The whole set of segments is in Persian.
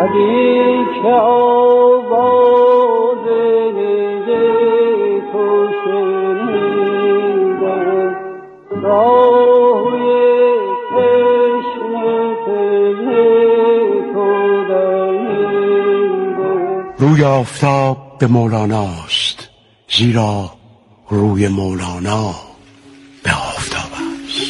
ولی که آواز دل تو شنیدم راهی تشنه پی تو دویدم. روی آفتاب به مولاناست، زیرا روی مولانا به آفتاب است.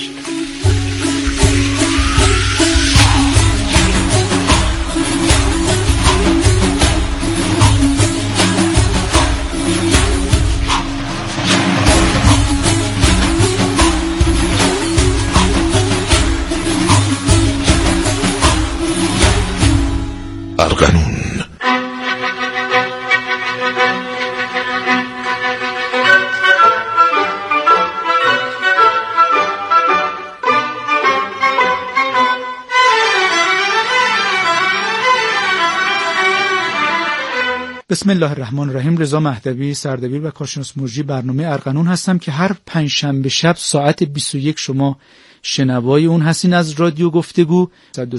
ارغنون. بسم الله الرحمن الرحیم. رضا مهدوی، سردبیر و کارشناس مجری برنامه ارغنون هستم که هر پنجشنبه شب ساعت 21 شما شنوای اون هستین از رادیو گفتگو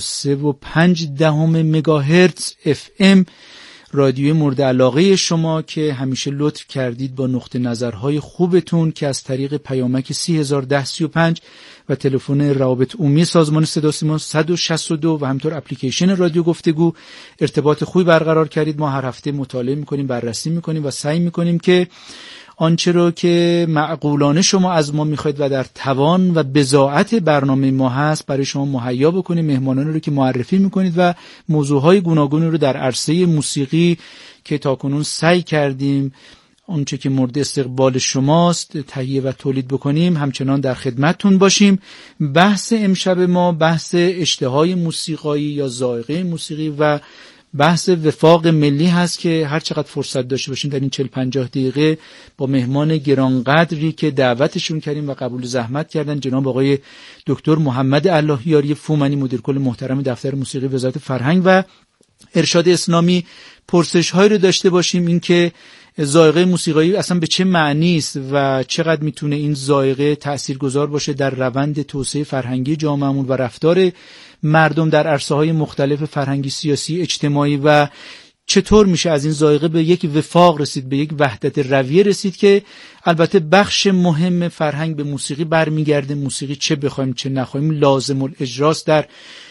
103.5 مگاهرتز FM، رادیوی مورد علاقه شما که همیشه لطف کردید با نقطه نظرهای خوبتون که از طریق پیامک 301035 و تلفن روابط عمومی سازمان صدا و سیما 162 و همینطور اپلیکیشن رادیو گفتگو ارتباط خوبی برقرار کردید. ما هر هفته مطالعه میکنیم، بررسی میکنیم و سعی میکنیم که آنچه رو که معقولانه شما از ما میخواید و در توان و بضاعت برنامه ما هست برای شما مهیا بکنیم. مهمانانی رو که معرفی میکنید و موضوعهای گوناگونی رو در عرصه موسیقی که تاکنون سعی کردیم آنچه که مورد استقبال شماست تهیه و تولید بکنیم همچنان در خدمتتون باشیم. بحث امشب ما بحث اشتهای موسیقایی یا ذائقه موسیقی و بحث وفاق ملی هست که هر چقدر فرصت داشته باشیم در این 40-50 دقیقه با مهمان گرانقدری که دعوتشون کردیم و قبول زحمت کردن، جناب آقای دکتر محمد اللهیاری فومنی، مدیر کل محترم دفتر موسیقی وزارت فرهنگ و ارشاد اسلامی، پرسش هایی رو داشته باشیم این که ذائقه موسیقایی اصلا به چه معنی است و چقدر میتونه این ذائقه تاثیرگذار باشه در روند توسعه فرهنگی جامعهمون و رفتار مردم در عرصه‌های مختلف فرهنگی، سیاسی، اجتماعی و چطور میشه از این ذائقه به یک وفاق رسید، به یک وحدت رویه رسید که البته بخش مهم فرهنگ به موسیقی برمیگرده. موسیقی چه بخوایم چه نخوایم لازم الاجراست در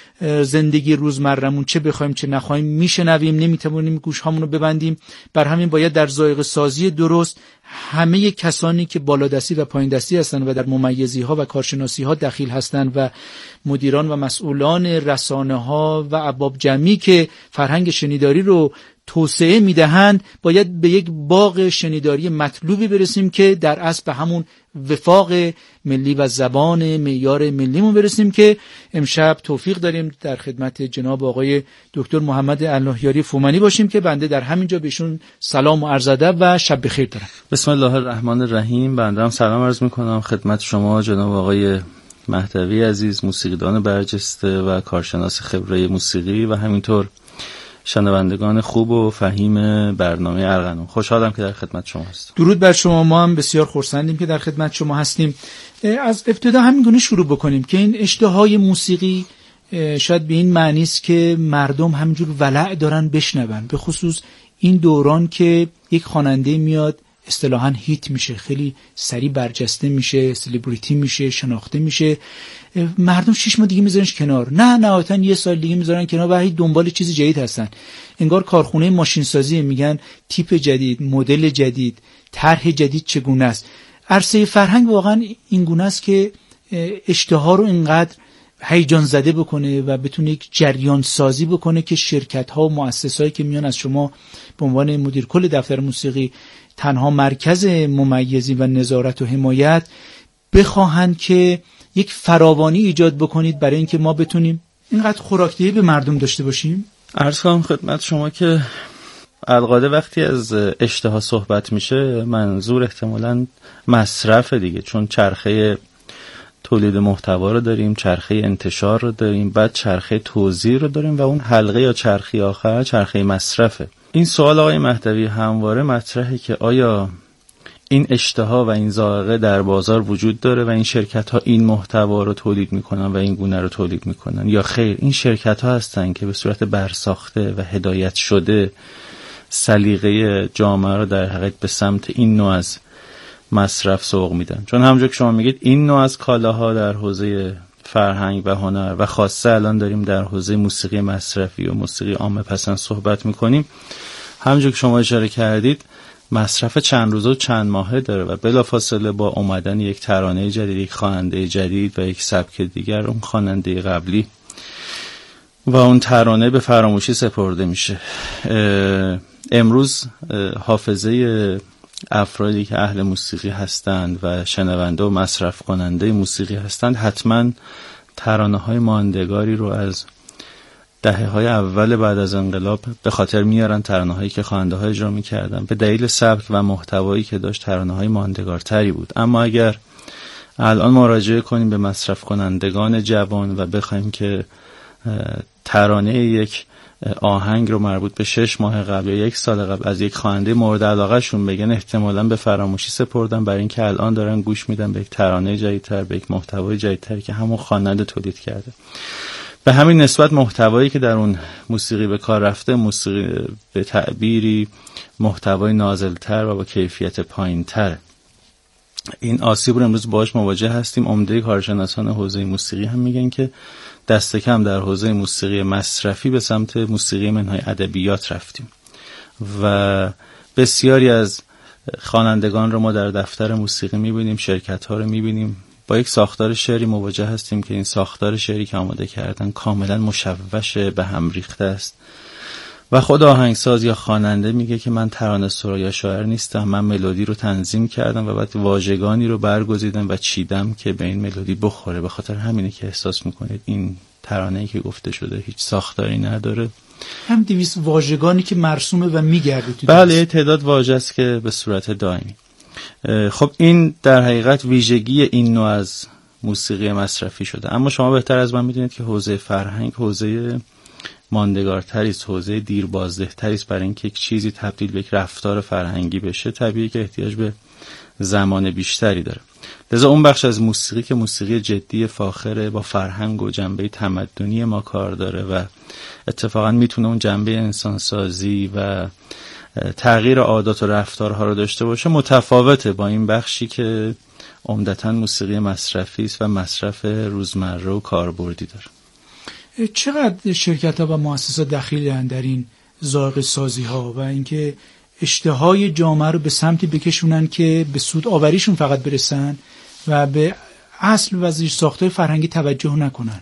زندگی روزمرمون، چه بخوایم چه نخوایم میشنویم، نمیتونیم گوشهامون رو ببندیم. بر همین باید در ذائقه سازی درست همه کسانی که بالادستی و پایین دستی هستن و در ممیزی ها و کارشناسی ها دخیل هستن و مدیران و مسئولان رسانه ها و ارباب جمعی که فرهنگ شنیداری رو توسعه میدهند باید به یک باغ شنیداری مطلوبی برسیم که در اصل به همون وفاق ملی و زبان معیار ملیمون برسیم که امشب توفیق داریم در خدمت جناب آقای دکتر محمد اللهیاری فومنی باشیم که بنده در همینجا بهشون سلام و عرض ادب و شب بخیر دارم. بسم الله الرحمن الرحیم. بنده هم سلام عرض میکنم خدمت شما جناب آقای مهدوی عزیز، موسیقیدان برجسته و کارشناس خبره موسیقی و همینطور شنوندگان خوب و فهیم برنامه ارغنون. خوشحالم که در خدمت شما هستم. درود بر شما. ما هم بسیار خرسندیم که در خدمت شما هستیم. از ابتدا همین گونه شروع بکنیم که این اشتهای موسیقی شاید به این معنی است که مردم همینجور ولع دارن بشنون، به خصوص این دوران که یک خواننده میاد اصطلاحاً هیت میشه، خیلی سریع برجسته میشه، سلبریتی میشه، شناخته میشه، مردم 6 ماه دیگه میذارنش کنار، نه نهایتاً 1 سال دیگه میذارن کنار و هی دنبال چیز جدید هستن. انگار کارخونه ماشین سازی، میگن تیپ جدید، مدل جدید، طرح جدید چگونه است. عرصه فرهنگ واقعاً این گونه است که اشتها رو اینقدر هیجان زده بکنه و بتونه یک جریان سازی بکنه که شرکت ها و مؤسسه‌ای که میان از شما به عنوان مدیر کل دفتر موسیقی تنها مرکز ممیزی و نظارت و حمایت بخواهند که یک فراوانی ایجاد بکنید برای اینکه ما بتونیم اینقدر خوراکدهی به مردم داشته باشیم. عرض کنم خدمت شما که القاده وقتی از اشتها صحبت میشه منظور احتمالاً مصرف دیگه، چون چرخه تولید محتوا رو داریم، چرخه انتشار رو داریم، بعد چرخه توزیع رو داریم و اون حلقه یا چرخه آخر چرخه مصرفه. این سوال آقای مهدوی همواره مطرحه که آیا این اشتها و این ذائقه در بازار وجود داره و این شرکت ها این محتوا رو تولید میکنن و این گونه رو تولید میکنن، یا خیر این شرکت ها هستن که به صورت برساخته و هدایت شده سلیقه جامعه رو در حقیقت به سمت این نوع از مصرف سوق میدن. چون همونجور که شما میگید این نوع از کالاها در حوزه فرهنگ و هنر و خاصه الان داریم در حوزه موسیقی مصرفی و موسیقی عامه پسند صحبت میکنیم، همونجور که شما اشاره کردید مصرف چند روزه و چند ماهه داره و بلافاصله با اومدن یک ترانه جدید، یک خواننده جدید و یک سبک دیگر، اون خواننده قبلی و اون ترانه به فراموشی سپرده میشه. امروز حافظه افرادی که اهل موسیقی هستند و شنونده و مصرف کننده موسیقی هستند حتما ترانه های ماندگاری رو از دهه‌های اول بعد از انقلاب به خاطر میارن، ترانه‌هایی که خواننده‌ها اجرا می‌کردن به دلیل سبک و محتوایی که داشت ترانه‌های ماندگارتری بود. اما اگر الان مراجعه کنیم به مصرف کنندگان جوان و بخوایم که ترانه یک آهنگ رو مربوط به 6 ماه قبل یا 1 سال قبل از یک خواننده مورد علاقه شون بگن، احتمالاً به فراموشی سپردن، برای اینکه الان دارن گوش میدن به یک ترانه جدیدتر، به یک محتوای جدیدتر که همون خواننده تولید کرده. به همین نسبت محتوایی که در اون موسیقی به کار رفته، موسیقی به تعبیری محتوای نازلتر و با کیفیت پایین‌تر. این آسیب رو امروز باهاش مواجه هستیم. عمده کارشناسان حوزه موسیقی هم میگن که دست کم در حوزه موسیقی مصرفی به سمت موسیقی منهای ادبیات رفتیم و بسیاری از خوانندگان رو ما در دفتر موسیقی میبینیم، شرکت‌ها رو میبینیم با یک ساختار شعری مواجه هستیم که این ساختار شعری که آماده کردن کاملا مشوش، به هم ریخته است و خود آهنگساز یا خواننده میگه که من ترانه‌سرا یا شاعر نیستم، من ملودی رو تنظیم کردم و بعد واژگانی رو برگزیدم و چیدم که به این ملودی بخوره. به خاطر همینه که احساس میکنید این ترانه‌ای که گفته شده هیچ ساختاری نداره. هم 200 واژگانی که مرسومه و میگرده تو بله، تعداد واژه است که به صورت دائمی. خب این در حقیقت ویژگی این نوع از موسیقی مصرفی شده. اما شما بهتر از من میدونید که حوزه فرهنگ حوزه ماندگارتری است، حوزه دیربازدهتری است. برای اینکه یک چیزی تبدیل به یک رفتار فرهنگی بشه طبیعیه که احتیاج به زمان بیشتری داره. لذا اون بخش از موسیقی که موسیقی جدی فاخره با فرهنگ و جنبه تمدنی ما کار داره و اتفاقا میتونه اون جنبه انسانسازی و تغییر عادات و رفتارها رو داشته باشه، متفاوته با این بخشی که عمدتاً موسیقی مصرفی است و مصرف روزمره و کاربردی داره. چقدر شرکت‌ها و مؤسسات دخیلن در این ذائقه سازی‌ها و اینکه اشتهای جامعه رو به سمتی بکشونن که به سود آوریشون فقط برسن و به اصل و زیر ساختای فرهنگی توجه نکنن؟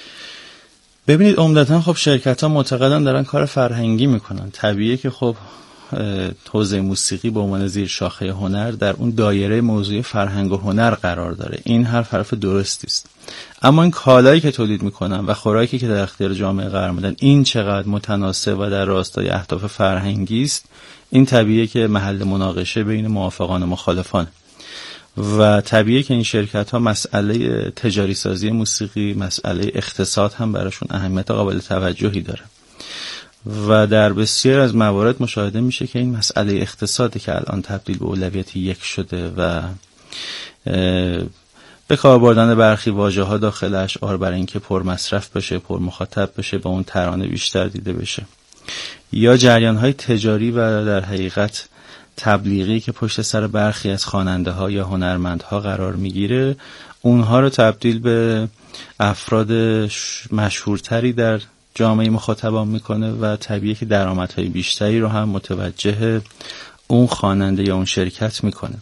ببینید عمدتاً خب شرکت‌ها معتقدن دارن کار فرهنگی میکنن. طبیعیه که خب حوزه موسیقی به عنوان زیر شاخه هنر در اون دایره موضوع فرهنگ و هنر قرار داره. این حرف درستی است. اما این کالایی که تولید میکنن و خوراکی که در اختیار جامعه قرار میدن این چقدر متناسب و در راستای اهداف فرهنگی است، این طبیعیه که محل مناقشه بین موافقان و مخالفان و طبیعیه که این شرکت ها مسئله تجاری سازی موسیقی، مسئله اقتصاد هم براشون اهمیت قابل توجهی داره و در بسیار از موارد مشاهده میشه که این مسئله اقتصادی که الان تبدیل به اولویت یک شده و به کار بردن برخی واژه‌ها داخل اشعار برای اینکه پر مصرف بشه، پر مخاطب بشه، با اون ترانه بیشتر دیده بشه، یا جریان‌های تجاری و در حقیقت تبلیغی که پشت سر برخی از خواننده‌ها یا هنرمندها قرار میگیره، اونها رو تبدیل به افراد مشهورتری در جامعه مخاطبان میکنه و طبیعیه که درآمدهای بیشتری رو هم متوجه اون خواننده یا اون شرکت میکنه.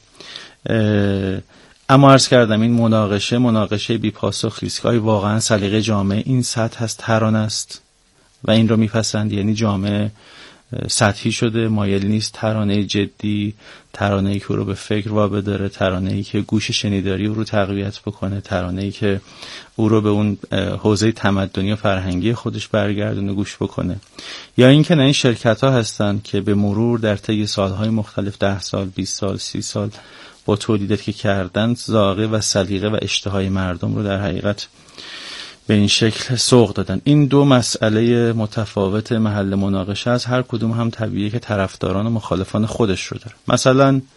اما عرض کردم این مناقشه بی پاسخی است که واقعا سلیقه جامعه این سطح از ترانه است و این رو میپسند، یعنی جامعه سطحی شده، مایل نیست ترانه جدی، ترانه‌ای که رو به فکر وابداره، ترانه‌ای که گوش شنیداری رو تقویت بکنه، ترانه‌ای که او رو به اون حوزه تمدنی و فرهنگی خودش برگردونه گوش بکنه، یا اینکه نه این شرکت‌ها هستن که به مرور در طی سال‌های مختلف 10 سال، 20 سال، 30 سال با تولیداتی که کردن ذائقه و سلیقه و اشتهای مردم رو در حقیقت به این شکل سوق دادن. این دو مسئله متفاوت محل مناقشه از هر کدوم هم طبیعیه که طرفداران و مخالفان خودش رو داره. مثلا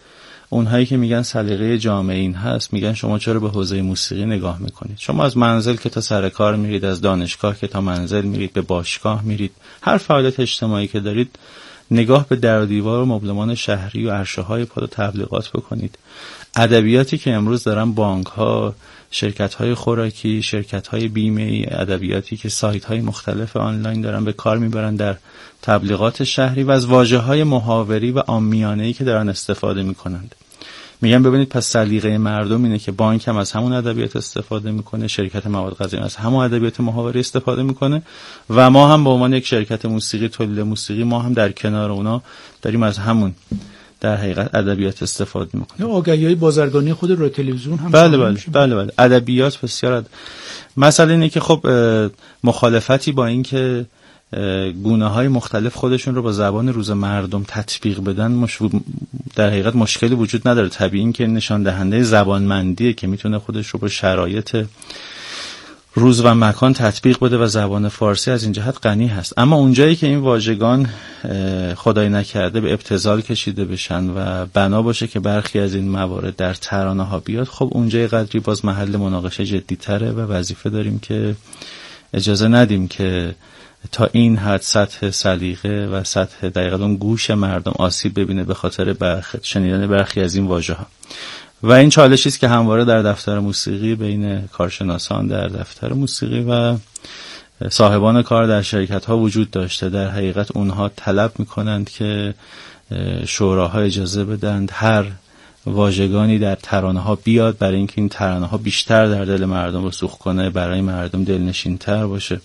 اونهایی که میگن سلیقه جامعه این هست میگن شما چرا به حوزه موسیقی نگاه میکنید؟ شما از منزل که تا سر کار میرید، از دانشگاه که تا منزل میرید، به باشگاه میرید، هر فعالیت اجتماعی که دارید نگاه به در و دیوار و مبلمان شهری و عرشه‌های پل تبلیغات بکنید. ادبیاتی که امروز دارن بانک‌ها، شرکت‌های خوراکی، شرکت‌های بیمه‌ای، ادبیاتی که سایت‌های مختلف آنلاین دارن به کار میبرن در تبلیغات شهری و از واژه‌های محاوری و عامیانه‌ای که دارن استفاده میکنند. میگن ببینید پس سلیقه مردم اینه که بانک هم از همون ادبیات استفاده میکنه، شرکت مواد غذایی از همون ادبیات محاوری استفاده میکنه و ما هم به عنوان یک شرکت موسیقی، تولید موسیقی، ما هم در کنار اونا داریم از همون در حقیقت ادبیات استفاده میکنه. آگهی‌های بازرگانی خود رادیو تلویزیون هم بله ادبیات بسیار مسئله اینه که خب مخالفتی با این که گونه‌های مختلف خودشون رو با زبان روز مردم تطبیق بدن در حقیقت مشکلی وجود نداره. طبیعی این که نشان دهنده زبانمندیه که میتونه خودش رو با شرایط روز و مکان تطبیق بده و زبان فارسی از این جهت غنی هست. اما اونجایی که این واژگان خدای نکرده به ابتذال کشیده بشن و بنا باشه که برخی از این موارد در ترانه‌ها بیاد، خب اونجای قدری باز محل مناقشه جدی‌تره و وظیفه داریم که اجازه ندیم که تا این حد سطح سلیقه و سطح دقیقاً اون گوش مردم آسیب ببینه به خاطر شنیدن برخی از این واژه‌ها. و این چالشی است که همواره در دفتر موسیقی بین کارشناسان در دفتر موسیقی و صاحبان کار در شرکت‌ها وجود داشته. در حقیقت اونها طلب می‌کنند که شوراها اجازه بدند هر واژگانی در ترانه‌ها بیاد برای اینکه این ترانه‌ها بیشتر در دل مردم رسوخ کنه، برای مردم دلنشین‌تر باشه.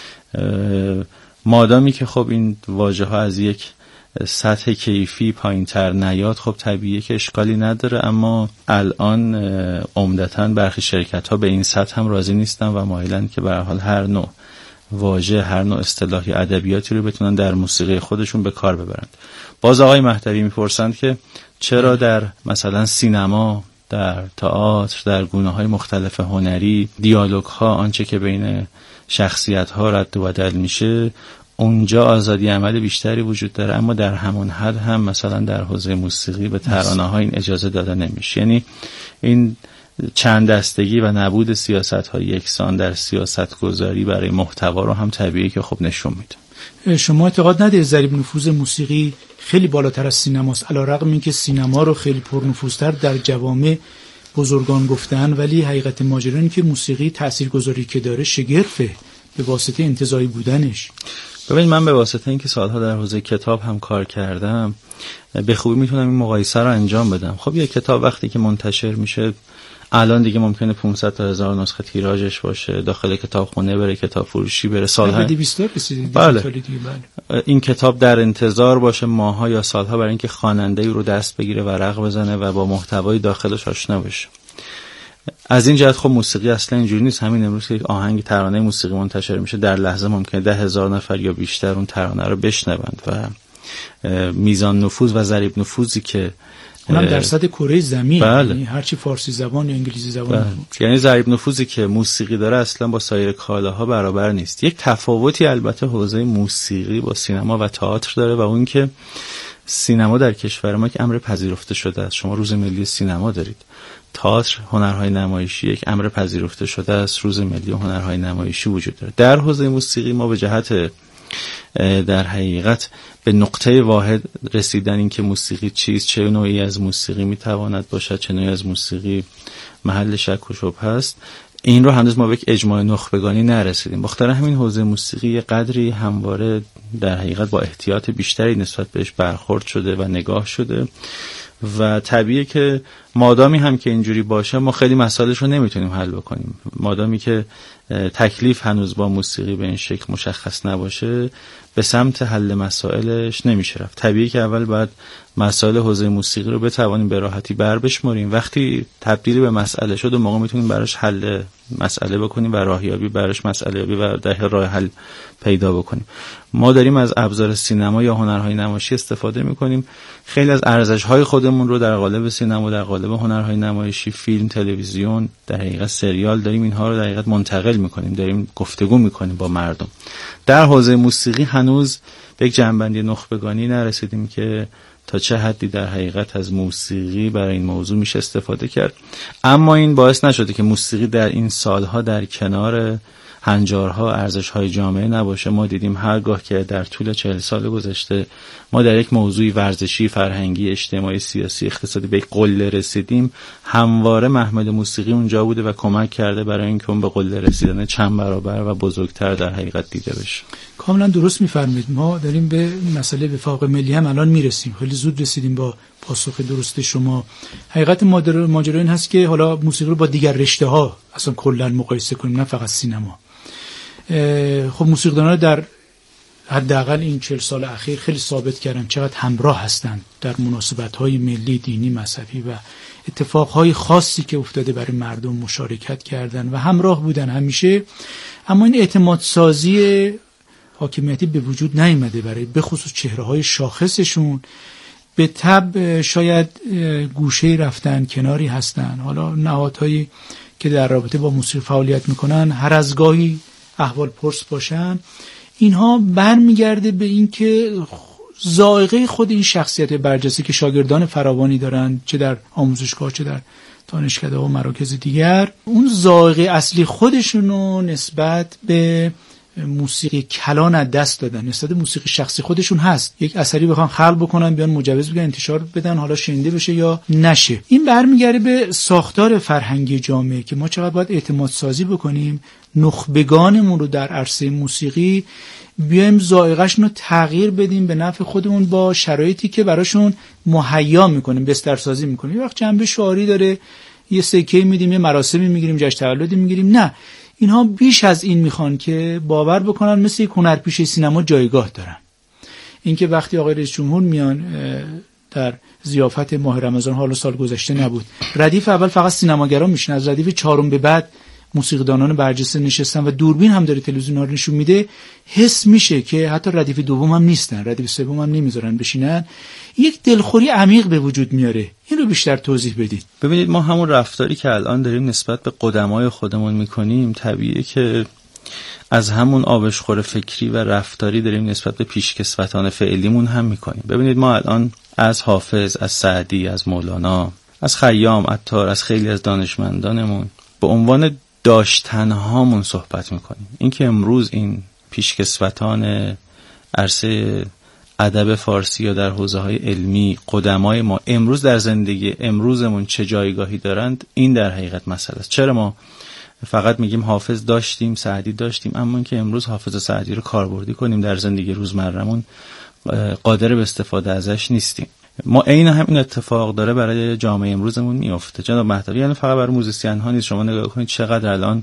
مادامی که خب این واژه‌ها از یک سطح کیفی پایین‌تر نیاد، خب طبیعیه که اشکالی نداره. اما الان عمدتاً برخی شرکت‌ها به این سطح هم راضی نیستن و مایلن که به هر حال هر نوع واژه، هر نوع اصطلاحی ادبیاتی رو بتونن در موسیقی خودشون به کار ببرند. باز آقای مهدوی میپرسند که چرا در مثلا سینما، در تئاتر، در گونه‌های مختلف هنری، دیالوگ‌ها، آنچه که بین شخصیت‌ها رد و بدل میشه، اونجا آزادی عمل بیشتری وجود داره، اما در همون حد هم مثلا در حوزه موسیقی به ترانه‌ها این اجازه داده نمیشه. یعنی این چند دستگی و نبود سیاست‌های یکسان در سیاست‌گذاری برای محتوا رو هم طبیعی که خب نشون میده. شما اعتقاد ندارید ضریب نفوذ موسیقی خیلی بالاتر از سینماست، علی‌رغم اینکه سینما رو خیلی پرنفوذتر در جوامع بزرگان گفتن، ولی حقیقت ماجرا اینه که موسیقی تاثیرگذاری که داره شگرفه به واسطه انتزاعی بودنش. ببین، من به واسطه اینکه سالها در حوزه کتاب هم کار کردم به خوبی میتونم این مقایسه رو انجام بدم. خب یک کتاب وقتی که منتشر میشه الان دیگه ممکنه 500 تا 1000 نسخه تیراژش باشه، داخل کتابخونه بره، کتاب فروشی بره، سالها 200 رسید. بله. این کتاب در انتظار باشه ماها یا سالها برای اینکه خواننده رو دست بگیره، ورق بزنه و با محتوای داخلش آشنا بشه. از این جهت خب موسیقی اصلا اینجوری نیست. همین امروز که یک آهنگ ترانه موسیقی منتشر میشه در لحظه ممکنه 10,000 نفر یا بیشتر اون ترانه رو بشنوند و میزان نفوذ و ضریب نفوذی که اونم در سطح کره زمین، بله. یعنی هرچی فارسی زبان یا انگلیسی زبان، بله. یعنی ضریب نفوذی که موسیقی داره اصلا با سایر کالاها برابر نیست. یک تفاوتی البته حوزه موسیقی با سینما و تئاتر داره و اون که سینما در کشور ما یک امر پذیرفته شده است. شما روز ملی سینما دارید. تئاتر، هنرهای نمایشی یک امر پذیرفته شده است. روز ملی هنرهای نمایشی وجود داره. در حوزه موسیقی ما به جهت در حقیقت به نقطه واحد رسیدن این که موسیقی چیست، چه نوعی از موسیقی میتواند باشد، چه نوعی از موسیقی محل شک و شبهه است، این رو هنوز ما به یک اجماع نخبگانی نرسیدیم. بخاطر همین حوزه موسیقی قدری همواره در حقیقت با احتیاط بیشتری نسبت بهش برخورد شده و نگاه شده و طبیعیه که مادامی هم که اینجوری باشه ما خیلی مسائلش رو نمیتونیم حل بکنیم. مادامی که تکلیف هنوز با موسیقی به این شکل مشخص نباشه به سمت حل مسائلش نمیشه رفت. طبیعیه که اول باید مسائل حوزه موسیقی رو بتوانیم به راحتی بشماریم. وقتی تبدیل به مسئله شد و موقع میتونیم براش حل مسئله بکنیم و راهیابی براش مسئله یابی و در راه حل پیدا بکنیم. ما داریم از ابزار سینما یا هنرهای نمایشی استفاده میکنیم. خیلی از ارزش‌های خودمون رو در قالب سینما، در قالب هنرهای نمایشی، فیلم، تلویزیون، در حقیقت سریال داریم اینها رو در حقیقت منتقل میکنیم، داریم گفتگو میکنیم با مردم. در حوزه موسیقی هنوز به یک جنبندی نخبگانی نرسیدیم که تا چه حدی در حقیقت از موسیقی برای این موضوع میشه استفاده کرد. اما این باعث نشده که موسیقی در این سالها در کنار هنجارها ارزش‌های جامعه نباشه. ما دیدیم هرگاه که در طول 40 سال گذشته ما در یک موضوعی ورزشی، فرهنگی، اجتماعی، سیاسی، اقتصادی به قله رسیدیم، همواره محمل موسیقی اونجا بوده و کمک کرده برای اینکه اون به قله رسیدن چند برابر و بزرگتر در حقیقت دیده بشه. کاملا درست می‌فرمایید. ما داریم به مسئله وفاق ملی هم الان میرسیم. خیلی زود رسیدیم با پاسخ درست شما. حقیقت ماجرا این هست که حالا موسیقی رو با دیگر رشته‌ها اصلا کلا مقایسه کنیم، نه فقط سینما. خب موسیقیدان‌ها در حداقل این 40 سال اخیر خیلی ثابت کردن چقدر همراه هستند در مناسبت‌های ملی، دینی، مذهبی و اتفاقهای خاصی که افتاده برای مردم مشارکت کردن و همراه بودن همیشه. اما این اعتماد سازی حاکمیتی به وجود نیامده برای به خصوص چهره‌های شاخصشون. به طب شاید گوشه‌ای رفتن، کناری هستن. حالا نهادهایی که در رابطه با موسیقی فعالیت میکنن هر از گاهی احوال پرس باشن. اینها برمیگرده به این که ذائقه خود این شخصیت برجسته که شاگردان فراوانی دارن، چه در آموزشگاه چه در دانشکده و مراکز دیگر، اون ذائقه اصلی خودشونو نسبت به موسیقی کلان از دست دادن. نسبت موسیقی شخصی خودشون هست، یک اثری بخوان خلق بکنن، بیان مجوز بگیرن، انتشار بدن، حالا شنیده بشه یا نشه. این برمیگره به ساختار فرهنگی جامعه که ما چقدر باید اعتماد سازی بکنیم، نخبگانمون رو در عرصه موسیقی بیایم ذائقه‌شون رو تغییر بدیم به نفع خودمون با شرایطی که براشون مهیا میکنیم، بسترسازی میکنیم. یه وقت جنبه شعاری داره، یه سکه میدیم، یه مراسمی میگیریم، جشن تولدی میگیریم. نه، اینها بیش از این میخوان که باور بکنن مثل یک هنرپیشه سینما جایگاه دارن. اینکه وقتی آقای رئیس جمهور میان در ضیافت ماه رمضان، حالا سال گذشته نبود، ردیف اول فقط سینماگران میشن، از ردیف چهارم به بعد موسیقیدانان برجسته نشستن و دوربین هم داره تلویزیون رو نشون میده، حس میشه که حتی ردیف دوم هم نیستن، ردیف سوم هم نمیذارن بشینن. یک دلخوری عمیق به وجود میاره. این رو بیشتر توضیح بدید. ببینید، ما همون رفتاری که الان داریم نسبت به قدمای خودمون میکنیم، طبیعیه که از همون آبشخور فکری و رفتاری داریم نسبت به پیشکسوتان فعلیمون هم میکنیم. ببینید، ما الان از حافظ، از سعدی، از مولانا، از خیام، عطار، از خیلی از دانشمندانمون به عنوان داشتنهامون صحبت میکنیم. این که امروز این پیشکسوتان عرصه ادب فارسی یا در حوزه‌های علمی قدمای ما امروز در زندگی امروزمون چه جایگاهی دارند، این در حقیقت مسئله است. چرا ما فقط میگیم حافظ داشتیم، سعدی داشتیم، اما اینکه امروز حافظ و سعدی رو کاربردی کنیم در زندگی روزمره‌مون، قادر به استفاده ازش نیستیم. ما عین همین اتفاق داره برای جامعه امروزمون میفته جناب مهدوی. یعنی فقط برای موزیسین ها نیست. شما نگاه کنید چقدر الان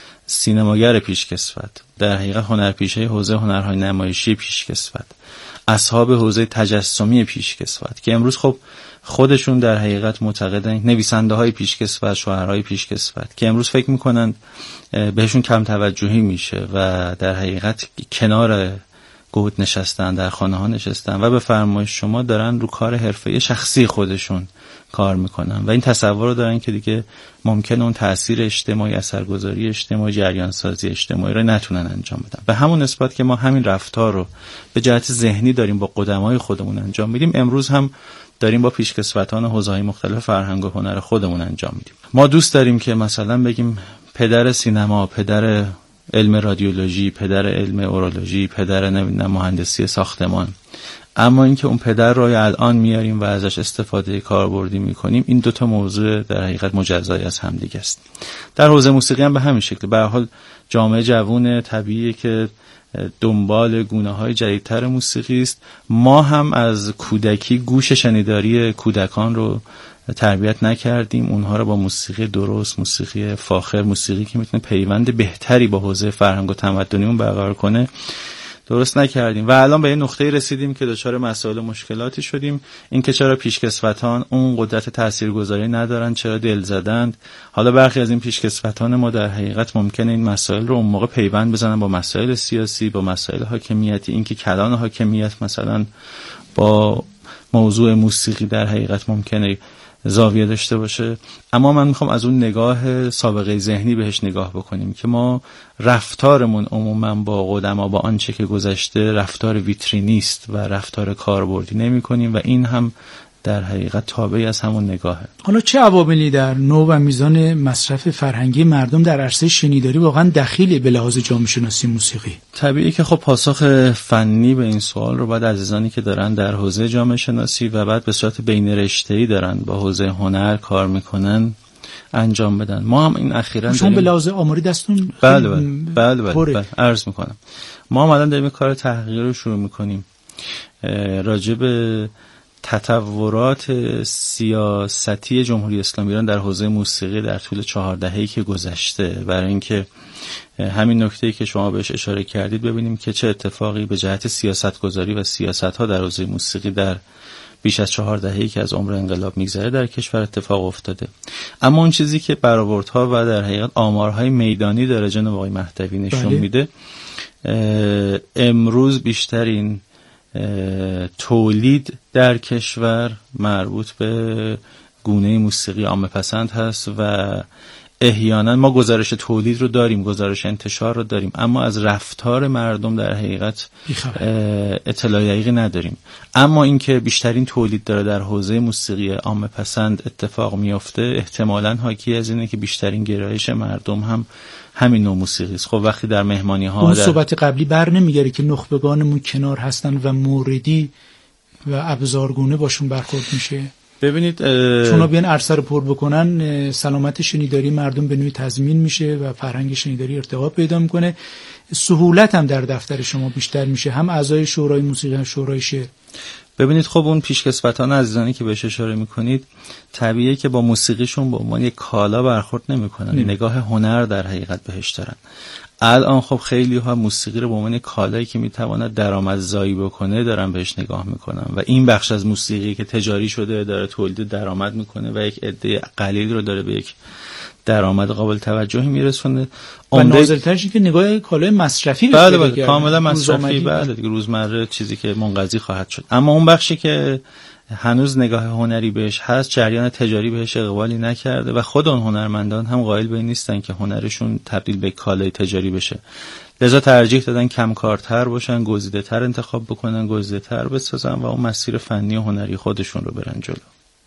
سینماگر پیشکسوت، در حقیقت هنرپیشه حوزه هنرهای نمایشی پیشکسوت، اصحاب حوزه تجسمی پیشکسوت که امروز خب خودشون در حقیقت معتقدن، نویسنده های پیشکسوت، شاعرای پیشکسوت که امروز فکر میکنن بهشون کم توجهی میشه و در حقیقت کنار گود نشستن، در خانه ها نشستن و به فرمایش شما دارن رو کار حرفه شخصی خودشون کار میکنن و این تصور رو دارن که دیگه ممکنه اون تأثیر اجتماعی، اثرگذاری اجتماعی، جریان سازی اجتماعی رو نتونن انجام بدن. به همون نسبت که ما همین رفتار رو به جهت ذهنی داریم با قدمای خودمون انجام میدیم، امروز هم داریم با پیشکسوتان حوزه‌های مختلف فرهنگ و هنر خودمون انجام میدیم. ما دوست داریم که مثلا بگیم پدر سینما، پدر علم رادیولوژی، پدر علم اورولوژی، پدر مهندسی ساختمان، اما اینکه اون پدر رو الان میاریم و ازش استفاده کاربردی میکنیم، این دوتا موضوع در حقیقت مجزای از هم دیگه است. در حوزه موسیقی هم به همین شکل. به هر حال جامعه جوون طبیعیه که دنبال گونه‌های جدیدتر موسیقی است. ما هم از کودکی گوش شنیداری کودکان رو تربیت نکردیم، اونها رو با موسیقی درست، موسیقی فاخر، موسیقی که میتونه پیوند بهتری با حوزه فرهنگ و تمدنیمون برقرار کنه درست نکردیم و الان به این نقطه رسیدیم که دچار مسائل و مشکلاتی شدیم. این که چرا پیشکسوتان اون قدرت تاثیرگذاری ندارن، چرا دل زدند. حالا برخی از این پیشکسوتان ما در حقیقت ممکنه این مسائل رو اون موقع پیوند بزنن با مسائل سیاسی، با مسائل حاکمیتی. این که کلان حاکمیت مثلا با موضوع موسیقی در حقیقت ممکنه زاویه داشته باشه. اما من میخوام از اون نگاه سابقه ذهنی بهش نگاه بکنیم که ما رفتارمون عموما با قدما، با آنچه که گذشته، رفتار ویترینیست و رفتار کاربردی نمی کنیم و این هم در حقیقت تابعی از همون نگاهه. حالا چه عواملی در نوع و میزان مصرف فرهنگی مردم در عرصه شنیداری واقعا دخیله به لحاظ جامعه شناسی موسیقی؟ طبیعی که خب پاسخ فنی به این سوال رو بعد عزیزانی که دارن در حوزه جامعه شناسی و بعد به صورت بین رشته‌ای دارن با حوزه هنر کار میکنن انجام بدن. ما هم این اخیراً شما به لحاظ آماری دستون بله عرض میکنم. ما هم الان داریم کار تحقیقی رو شروع میکنیم راجع به تطورات سیاستی جمهوری اسلامی ایران در حوزه موسیقی در طول 4 دهه‌ای که گذشته، برای اینکه همین نکته‌ای که شما بهش اشاره کردید ببینیم که چه اتفاقی به جهت سیاستگذاری و سیاست‌ها در حوزه موسیقی در بیش از 4 دهه‌ای که از عمر انقلاب میگذره در کشور اتفاق افتاده. اما اون چیزی که برآوردها و در حقیقت آمارهای میدانی داره جناب آقای مهدوی نشون میده، امروز بیشترین تولید در کشور مربوط به گونه موسیقی عامه پسند هست و احیانا ما گزارش تولید رو داریم، گزارش انتشار رو داریم، اما از رفتار مردم در حقیقت اطلاع دقیقی نداریم. اما اینکه بیشترین تولید داره در حوزه موسیقی عامه پسند اتفاق میفته احتمالاً حاکی از اینه که بیشترین گرایش مردم هم همین نوع موسیقی است. خب وقتی در مهمانی ها اون صحبت قبلی بر نمیگره که نخبگانمون کنار هستن و موردی و ابزارگونه باشون برخورد میشه. ببینید چون بیان عرصه رو پر بکنن سلامت شنیداری مردم به نوعی تضمین میشه و فرهنگ شنیداری ارتقا پیدا میکنه، سهولت هم در دفتر شما بیشتر میشه، هم اعضای شورای موسیقی هم شورای شعر. ببینید خب اون پیشکسوتان عزیزانی که بهش اشاره میکنید طبیعیه که با موسیقیشون به عنوان یک کالا برخورد نمیکنن، نگاه هنر در حقیقت بهش دارن. الان خب خیلی ها موسیقی رو به عنوان کالایی که میتواند درآمدزایی بکنه دارن بهش نگاه میکنن و این بخش از موسیقی که تجاری شده داره تولید درآمد میکنه و یک عده قلیل رو داره به یک درآمد قابل توجهی میرسونه. و نازل‌ترش که نگاه کالای مصرفی بشه. بله کاملا مصرفی، بله دیگه روزمره چیزی که منقضی خواهد شد. اما اون بخشی که هنوز نگاه هنری بهش هست، جریان تجاری بهش اقبالی نکرده و خود اون هنرمندان هم قائل به این نیستن که هنرشون تبدیل به کالای تجاری بشه، لذا ترجیح دادن کمکارتر باشن، گزیده‌تر انتخاب بکنن، گزیده‌تر بسازن و اون مسیر فنی و هنری خودشون رو برن جلو.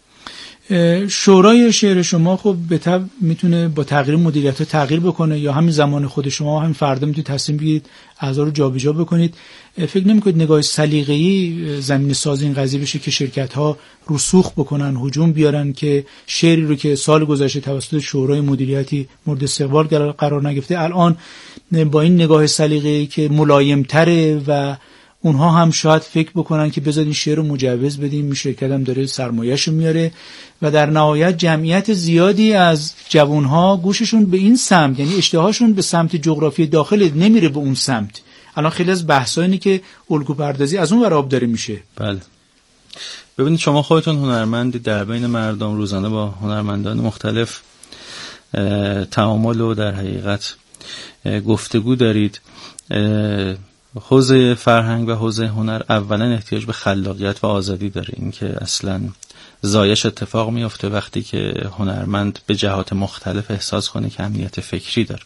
شورای شعر شما خب به طبع میتونه با تغییر مدیریت تغییر بکنه یا همین زمان خود شما همین فردا میتونید تصمیم بگیرید اعضا رو جابجا بکنید. فکر نمی‌کنید نگاه سلیقه‌ای زمینه ساز این قضیه بشه که شرکت‌ها رسوخ بکنن، هجوم بیارن که شعری رو که سال گذشته توسط شورای مدیریتی مورد استقبال قرار نگرفته الان با این نگاه سلیقه‌ای که ملایم‌تره و اونها هم شاید فکر بکنن که بذارین شعر رو مجوز بدیم، این شرکت هم داره سرمایه‌شو میاره و در نهایت جمعیت زیادی از جوانها گوششون به این سمت، یعنی اشتهاشون به سمت جغرافی داخل نمیره به اون سمت. الان خیلی از بحث‌ها اینه که الگو پردازی از اون ور آب داره میشه. بله ببینید شما خودتون هنرمندی، در بین مردم روزانه با هنرمندان مختلف تعامل و در حقیقت گفتگو دارید. حوزه فرهنگ و حوزه هنر اولا احتیاج به خلاقیت و آزادی داره، این که اصلا زایش اتفاق میفته وقتی که هنرمند به جهات مختلف احساس کنه که امنیت فکری داره.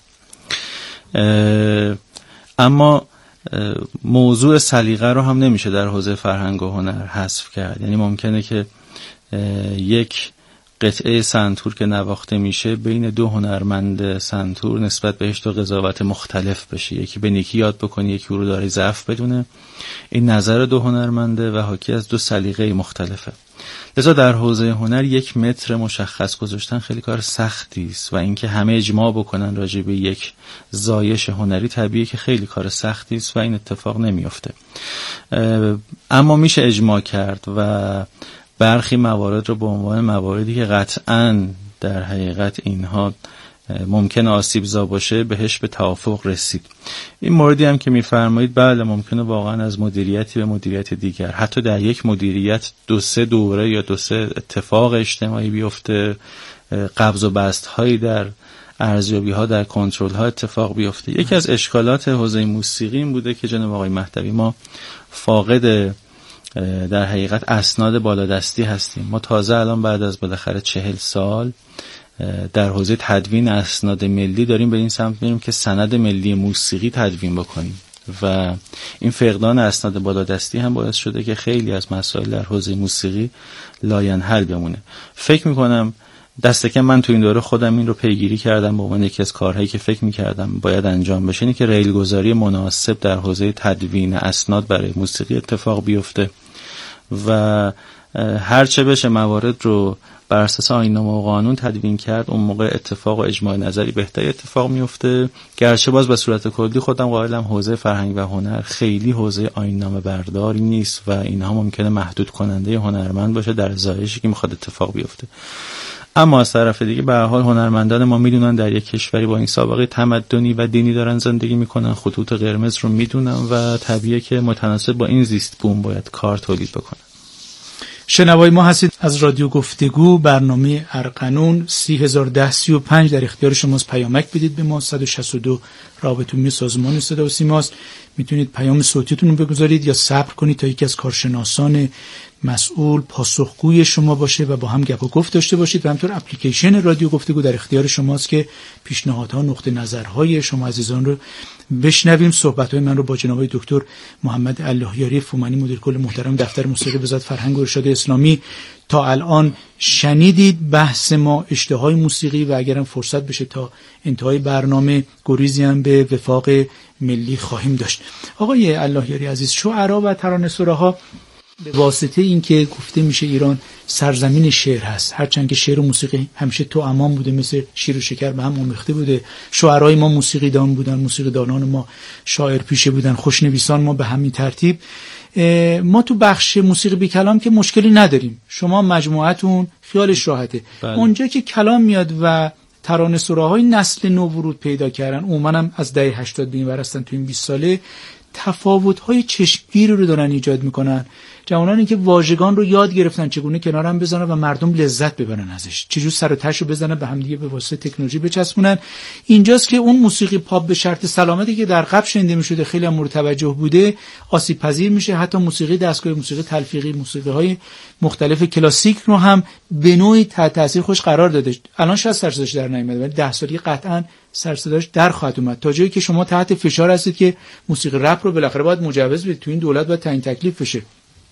اما موضوع سلیقه رو هم نمیشه در حوزه فرهنگ و هنر حذف کرد. یعنی ممکنه که یک قطعه سنتور که نواخته میشه بین دو هنرمند سنتور نسبت بهش دو قضاوت مختلف بشه، یکی به نیکی یاد بکنه یکی رو داره ضعف بدونه. این نظر دو هنرمنده و حاکی از دو سلیقه مختلفه. لذا در حوزه هنر یک متر مشخص گذاشتن خیلی کار سختی است و اینکه همه اجماع بکنن راجع به یک زایش هنری طبیعیه که خیلی کار سختی است و این اتفاق نمیفته. اما میشه اجماع کرد و برخی موارد رو به عنوان مواردی که قطعاً در حقیقت اینها ممکن آسیبزا باشه بهش به توافق رسید. این موردی هم که میفرمایید بله ممکنه واقعاً از مدیریتی به مدیریت دیگر، حتی در یک مدیریت 2-3 دوره یا 2-3 اتفاق اجتماعی بیفته، قبض و بست هایی در ارزیابی ها در کنترل ها اتفاق بیفته. یکی از اشکالات حوزه موسیقی این بوده که جناب آقای مهدوی ما فاقد در حقیقت اسناد بالادستی هستیم. ما تازه الان بعد از بالاخره 40 سال در حوزه تدوین اسناد ملی داریم به این سمت میریم که سند ملی موسیقی تدوین بکنیم و این فقدان اسناد بالادستی هم باعث شده که خیلی از مسائل در حوزه موسیقی لاینحل بمونه. فکر میکنم دست کم من تو این دوره خودم این رو پیگیری کردم به عنوان یکی از کارهایی که فکر میکردم باید انجام بشه، اینه که ریلگذاری مناسب در حوزه تدوین اسناد برای موسیقی اتفاق بیفته و هرچه بشه موارد رو بر اساس آیین‌نامه و قانون تدوین کرد، اون موقع اتفاق و اجماع نظری بهتری اتفاق میفته. گرچه باز به صورت کلی خودم قائلم حوزه فرهنگ و هنر خیلی حوزه آیین‌نامه برداری نیست و اینها ممکنه محدود کننده هنرمند باشه در زایشی که میخواد اتفاق بیفته. اما از طرف دیگه به هر حال هنرمندان ما میدونن در یک کشوری با این سابقه تمدنی و دینی دارن زندگی میکنن، خطوط قرمز رو میدونن و طبیعیه که متناسب با این زیست بوم باید کار تولید بکنن. شنوای ما هستید از رادیو گفتگو، برنامه ارقنون 301035 در اختیار شماست. پیامک بدید به ما 162 رابط عمومی سازمان صدا و سیماست. میتونید پیام صوتیتون رو بگذارید یا صبر کنید تا یکی از کارشناسان مسئول پاسخگوی شما باشه و با هم گپ و گفت داشته باشید. و همینطور اپلیکیشن رادیو گفتگو در اختیار شماست که پیشنهادها، نقطه نظرهای شما عزیزان رو بشنویم. صحبت‌های من رو با جناب دکتر محمد اللهیاری فومنی مدیر کل محترم دفتر موسیقی وزارت فرهنگ و ارشاد اسلامی تا الان شنیدید. بحث ما اشتهای موسیقی و اگرم فرصت بشه تا انتهای برنامه گریزی هم به وفاق ملی خواهیم داشت. آقای اللهیاری عزیز، شعرا و ترانه‌سراها به واسطه اینکه گفته میشه ایران سرزمین شعر هست، هرچند که شعر و موسیقی همیشه تو امان بوده، مثل شیر و شکر به هم آمیخته بوده. شاعرای ما موسیقیدان بودن، موسیقیدانان ما شاعر پیشه بودن، خوشنویسان ما به همین ترتیب. ما تو بخش موسیقی بی کلام که مشکلی نداریم، شما مجموعتون خیالش راحته. بله. اونجا که کلام میاد و ترانه‌سراهای نسل نو ورود پیدا کردن، عموما هم از دهه 80 به این ور هستن، تو این 20 ساله تفاوت‌های چشمگیر رو دارن ایجاد میکنن. جوانانی که واژگان رو یاد گرفتن چگونه کنار هم بزنن و مردم لذت ببرن ازش، چجور سر و تهش رو بزنن به هم دیگه به واسطه تکنولوژی بچسبونن. اینجاست که اون موسیقی پاپ به شرط سلامتی که در قبل شنیده میشده خیلی هم مورد توجه بوده آسیب پذیر میشه. حتی موسیقی دستگاه، موسیقی تلفیقی، موسیقی‌های مختلف کلاسیک رو هم به نوعی تحت تاثیر خوش قرار داده. الان شاید سرصداش در نیامده ولی 10 سالی قطعاً سرصداش در خواهد اومد، تا جایی که شما تحت فشار هستید که موسیقی رپ رو بالاخره باید مجوز بدید. تو این دولت باید تعیین تکلیف بشه.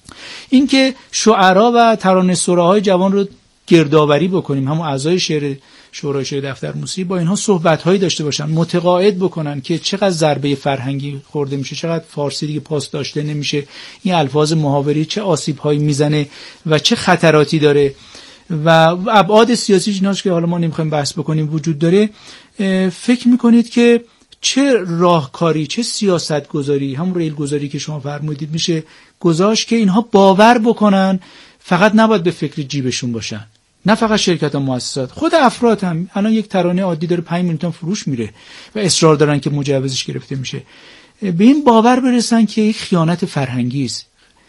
اینکه شعرا و ترانه‌سراهای جوان رو گردآوری بکنیم، همون اعضای شورای شعر دفتر موسیقی، با اینها صحبت‌هایی داشته باشن، متقاعد بکنن که چقدر ضربه فرهنگی خورده میشه، چقدر فارسی دیگه پاس داشته نمیشه، این الفاظ محاوری چه آسیب‌هایی میزنه و چه خطراتی داره و ابعاد سیاسی جناش که حالا ما نمیخوایم بحث بکنیم وجود داره. فکر میکنید که چه راهکاری، چه سیاست گذاری، همون ریل گذاری که شما فرمودید میشه گذاشت که اینها باور بکنن فقط نباید به فکر جیبشون باشن، نه فقط شرکت و مؤسسات، خود افراد هم. الان یک ترانه عادی داره 5 میلیون تومان فروش میره و اصرار دارن که مجوزش گرفته میشه. به این باور برسن که یک خیانت فرهنگی است،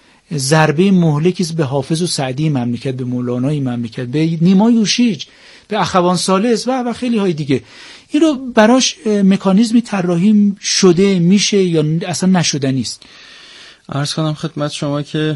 ضربه مهلکی است به حافظ و سعدی مملکت، به مولانای مملکت، به نیما یوشیج، به اخوان ثالث و خیلی های دیگه. این رو براش مکانیزمی طراحی شده میشه یا اصلا نشده نیست؟ عرض کنم خدمت شما که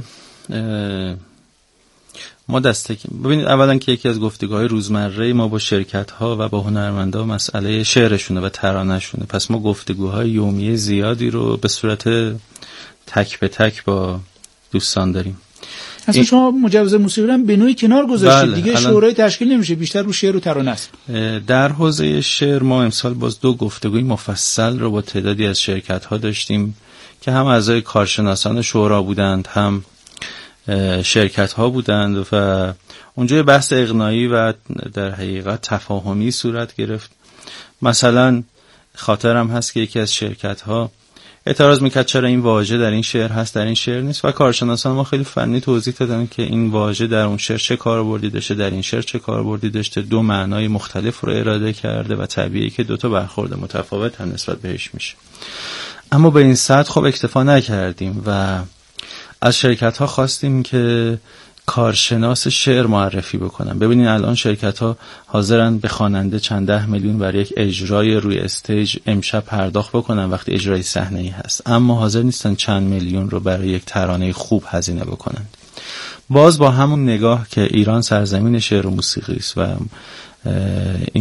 ما ببینید اولا که یکی از گفتگوهای روزمره ما با شرکت‌ها و با هنرمندا مسئله شعرشونه و ترانه‌شونه. پس ما گفتگوهای یومیه زیادی رو به صورت تک به تک با دوستان داریم. اصلا شما مجوز موسیقی هم به نوعی کنار گذاشتید. بله، دیگه شورای تشکیل نمیشه، بیشتر رو شعر و ترانه است. در حوزه شعر ما امسال باز 2 گفتگوی مفصل رو با تعدادی از شرکت‌ها داشتیم که هم اعضای کارشناسان شورا بودند، هم شرکت‌ها بودند و اونجا بحث اقناعی و در حقیقت تفاهمی صورت گرفت. مثلا خاطرم هست که یکی از شرکت‌ها اعتراض میکرد چرا این واژه در این شعر هست در این شعر نیست و کارشناسان ما خیلی فنی توضیح دادن که این واژه در اون شعر چه کاربردی داشته، در این شعر چه کاربردی داشته، 2 معنای مختلف رو اراده کرده و طبیعیه که 2 تا برخورد متفاوت هم نسبت بهش میشه. اما به این سطح خب اکتفا نکردیم و از شرکت ها خواستیم که کارشناس شعر معرفی بکنن. ببینین الان شرکت ها حاضرن به خواننده چند 10 میلیون برای یک اجرای روی استیج امشب پرداخت بکنن وقتی اجرای صحنه‌ای هست، اما حاضر نیستن چند میلیون رو برای یک ترانه خوب هزینه بکنن. باز با همون نگاه که ایران سرزمین شعر و موسیقی است و